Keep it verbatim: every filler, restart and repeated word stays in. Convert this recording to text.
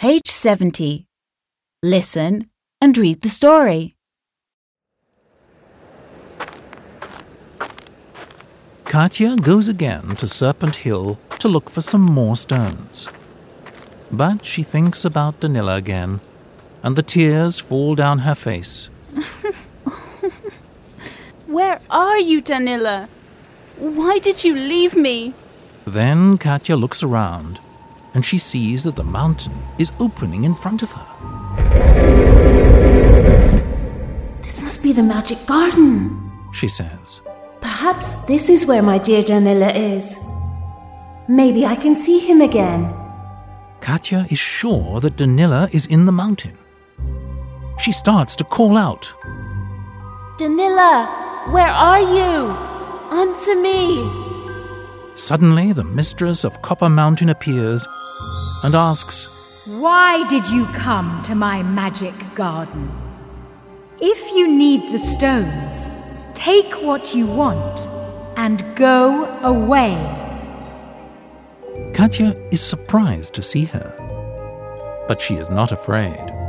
Page seventy. Listen and read the story. Katya goes again to Serpent Hill to look for some more stones. But she thinks about Danila again, and the tears fall down her face. Where are you, Danila? Why did you leave me? Then Katya looks around, and she sees that the mountain is opening in front of her. This must be the magic garden, she says. Perhaps this is where my dear Danila is. Maybe I can see him again. Katya is sure that Danila is in the mountain. She starts to call out. Danila, where are you? Answer me. Suddenly, the mistress of Copper Mountain appears and asks, Why did you come to my magic garden? If you need the stones, take what you want and go away. Katya is surprised to see her, but she is not afraid.